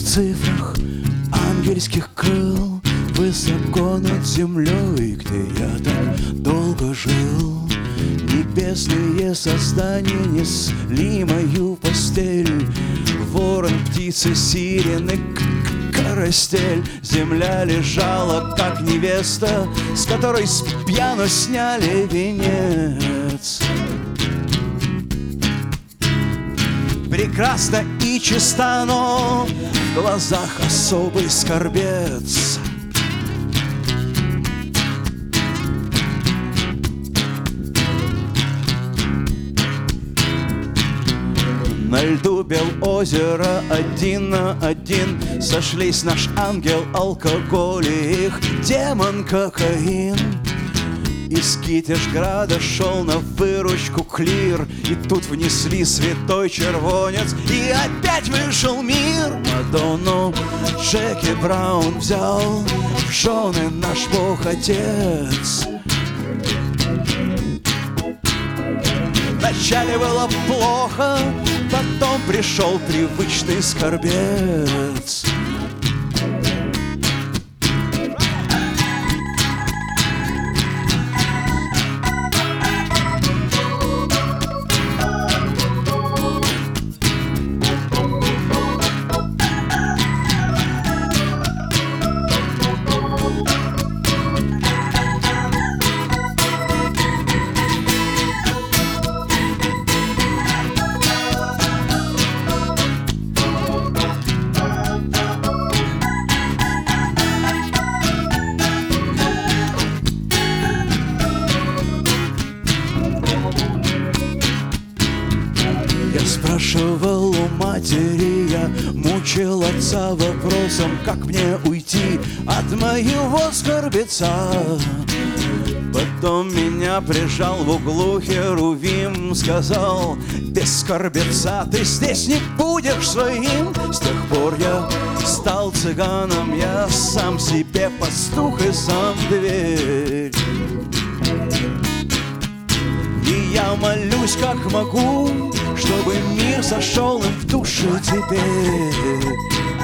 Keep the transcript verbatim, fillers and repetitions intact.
цифрах ангельских крыл, высоко над землей, где я так долго жил. Небесные создания несли мою постель, ворон, птицы, сирены, карастель. Земля лежала, как невеста, с которой с пьяну сняли венец. Прекрасно и чисто, но в глазах особый скорбец. На льду бел озера один на один сошлись наш ангел алкоголь и их демон кокаин. Из Китежграда шел на выручку клир, и тут внесли святой червонец, и опять вышел мир. Мадонну Джеки Браун взял в жены наш Бог-Отец. Вначале было плохо, потом пришел привычный скорбец. Спрашивал у матери, я мучил отца вопросом, как мне уйти от моего скорбеца. Потом меня прижал в углу Херувим, сказал: без скорбеца ты здесь не будешь своим. С тех пор я стал цыганом, я сам себе пастух и сам дверь. И я молюсь как могу, чтобы мир зашел им в душу теперь.